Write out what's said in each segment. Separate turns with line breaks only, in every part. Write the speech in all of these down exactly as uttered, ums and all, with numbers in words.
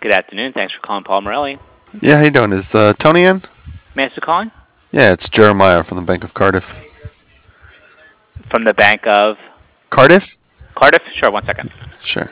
Good afternoon. Thanks for calling Paul Morelli.
Yeah, how you doing? Is uh, Tony in?
May I ask who's calling?
Yeah, it's Jeremiah from the Bank of Cardiff.
From the Bank of
Cardiff?
Cardiff? Sure, one second.
Sure.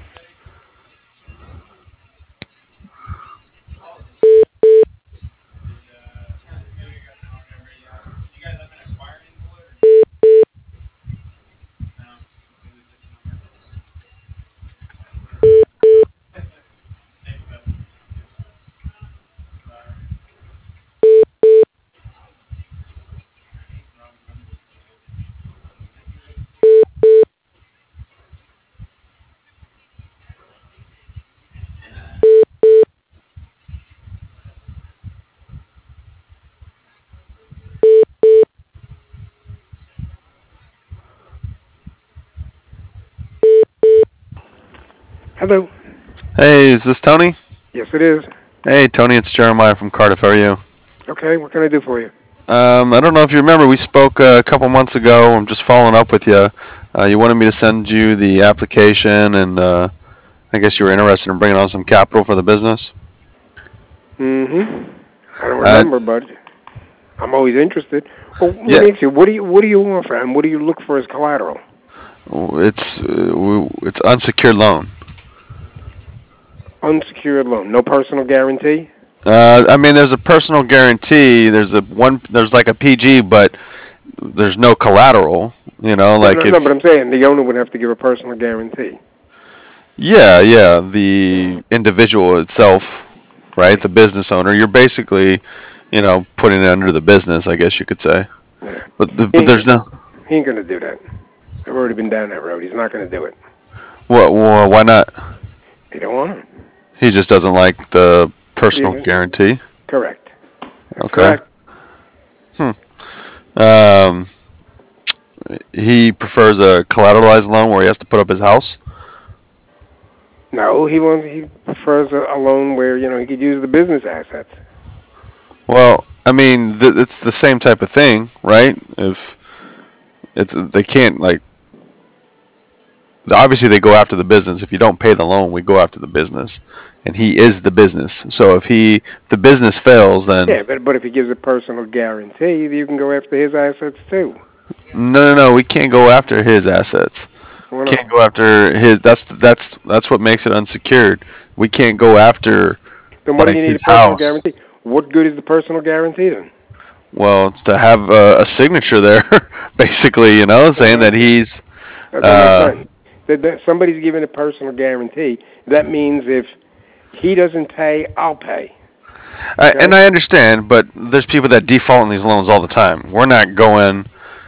Hello.
Hey, is this Tony?
Yes, it is.
Hey, Tony, it's Jeremiah from Cardiff. How are you?
Okay, what can I do for you?
Um, I don't know if you remember, we spoke uh, a couple months ago. I'm just following up with you. Uh, you wanted me to send you the application, and uh, I guess you were interested in bringing on some capital for the business.
Mm-hmm. I don't
Uh,
remember, but I'm always interested. Well, let
yeah,
me ask you, what do you what do you offer, and what do you look for as collateral?
it's uh, w- it's unsecured loan.
Unsecured loan, no personal guarantee.
Uh, I mean, there's a personal guarantee. There's a one. There's like a P G, but there's no collateral. You know,
No,
like
no, no. But
if
I'm saying the owner would have to give a personal guarantee.
yeah, yeah, the individual itself, right? The business owner. You're basically, you know, putting it under the business, I guess you could say.
Yeah.
But the,
He
but
ain't,
there's no.
he ain't gonna do that. I've already been down that road. He's not gonna do it.
What? Why not?
He don't want it.
He just doesn't like the personal
Yeah.
guarantee.
Correct. That's
Okay.
correct.
Hmm. Um, he prefers a collateralized loan where he has to put up his house.
No, he wants. He prefers a, a loan where you know he could use the business assets.
Well, I mean, th- it's the same type of thing, right? If it's they can't like obviously they go after the business. If you don't pay the loan, we go after the business, and he is the business. So if he if the business fails, then
Yeah, but but if he gives a personal guarantee, you can go after his assets too.
no, no, no, we can't go after his assets.
Why
Can't
not?
go after his. That's that's that's what makes it unsecured. We can't go after
Then what do
like
you need a
his
personal
house.
guarantee? What good is the personal guarantee then?
Well, it's to have a, a signature there, basically, you know, saying that
Uh,
he's.
that don't make
Uh,
sense. That, that somebody's giving a personal guarantee. That means if he doesn't pay, I'll pay.
I,
Okay?
and I understand, but there's people that default on these loans all the time. We're not going.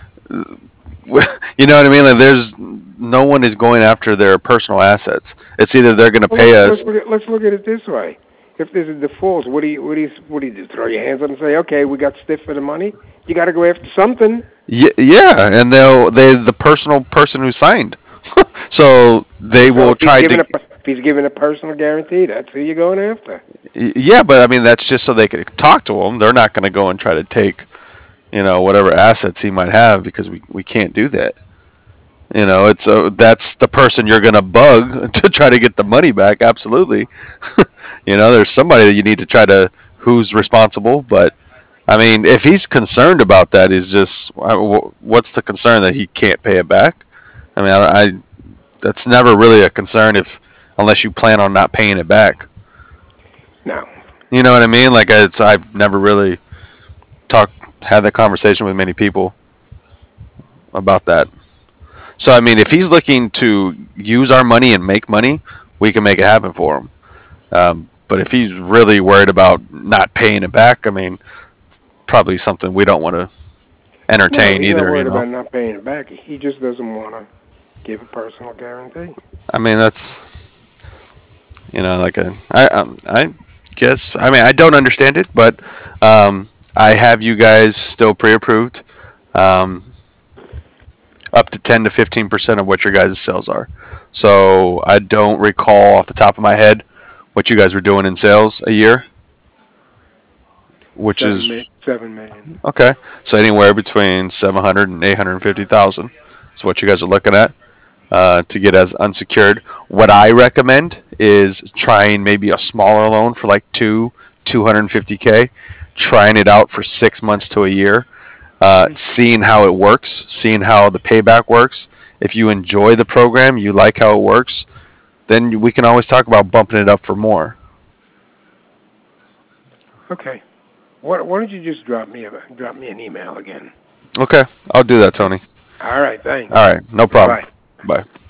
You know what I mean? Like, there's no one is going after their personal assets. It's either they're going to
Well, let's
pay
let's
us.
look at let's look at it this way. If there's a default, what do you what do you what do you do? Throw your hands up and say, okay, we got stiff for the money. You got to go after something.
Y- yeah, and they'll they the personal person who signed. So they
So
will
if he's
try
giving
to.
a if he's giving a personal guarantee, that's who you're going after.
y- Yeah, but I mean that's just so they could talk to him. They're not going to go and try to take, you know, whatever assets he might have because we we can't do that. You know, it's uh, that's the person you're going to bug to try to get the money back. Absolutely. You know, there's somebody that you need to try to who's responsible, but I mean, if he's concerned about that, he's just what's the concern that he can't pay it back? I mean, I, I that's never really a concern if unless you plan on not paying it back.
No.
You know what I mean? Like it's I've never really talked had that conversation with many people about that. So I mean, if he's looking to use our money and make money, we can make it happen for him. Um, but if he's really worried about not paying it back, I mean, probably something we don't want to
No,
entertain
he's not
either. You
worried
know,
about not paying it back. He just doesn't want to give a personal guarantee.
I mean that's you know like a I um, I guess I mean I don't understand it, but um, I have you guys still pre-approved. Um, up to ten to fifteen percent of what your guys' sales are. So I don't recall off the top of my head what you guys were doing in sales a year, which
Seven
is
mi- seven million.
okay. So anywhere between seven hundred and eight hundred fifty thousand is what you guys are looking at. uh, to get as unsecured. What I recommend is trying maybe a smaller loan for like two, two hundred fifty k, trying it out for six months to a year, uh, seeing how it works, seeing how the payback works. If you enjoy the program, you like how it works, then we can always talk about bumping it up for more.
Okay. Why, why don't you just drop me a, drop me an email again?
Okay, I'll do that, Tony.
All right, thanks.
All right, no problem.
Bye.
Bye.